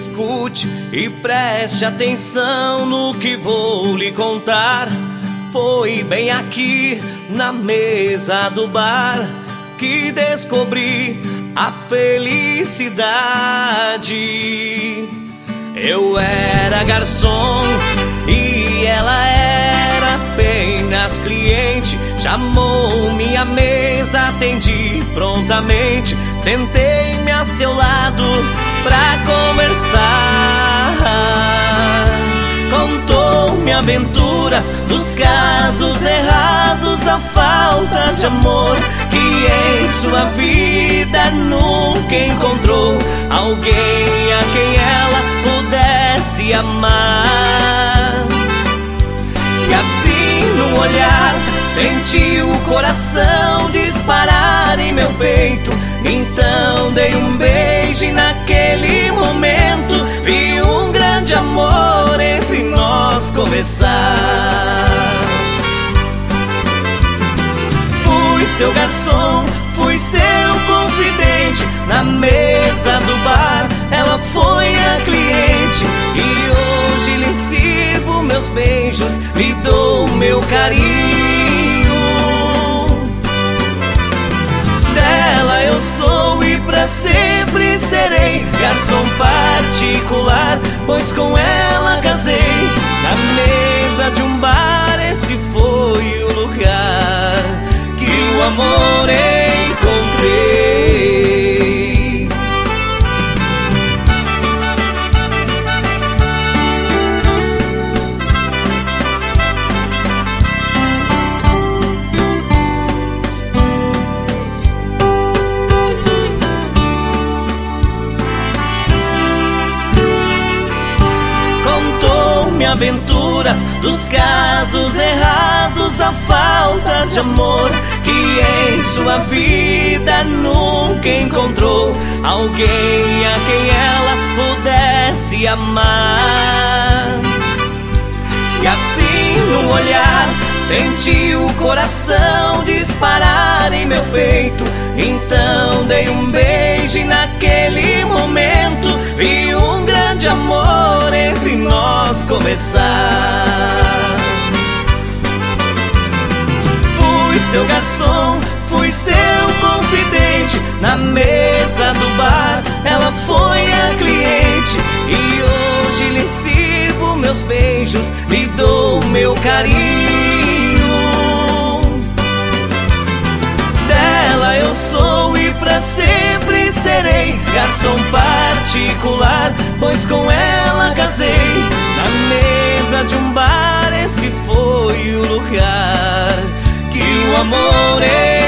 escute e preste atenção no que vou lhe contar. Foi bem aqui na mesa do bar que descobri a felicidade. Eu era garçom e ela era apenas cliente. Chamou minha mesa, atendi prontamente. Sentei-me a seu lado pra conversar. Contou-me aventuras dos casos errados, da falta de amor, que em sua vida nunca encontrou alguém a quem ela pudesse amar. E assim, num olhar, senti o coração disparar em meu peito. Então dei um beijo e naquele momento vi um grande amor entre nós começar. Fui seu garçom, fui seu confidente. Na mesa do bar ela foi a cliente. E hoje lhe sirvo meus beijos, lhe dou meu carinho. Dela eu sou e pra sempre serei garçom particular, pois com ela casei. Na mesa de um bar esse foi o lugar que o amor encontrei. Aventuras dos casos errados, da falta de amor, que em sua vida nunca encontrou alguém a quem ela pudesse amar. E assim, num olhar, senti o coração disparar em meu peito. Então dei um beijo e naquele momento vi um grande amor entre nós começar. Fui seu garçom, fui seu confidente. Na mesa do bar ela foi a cliente. E hoje lhe sirvo meus beijos, lhe dou meu carinho. Dela eu sou e pra sempre serei garçom particular, pois com ela casei. Na mesa de um bar esse foi o lugar que o amor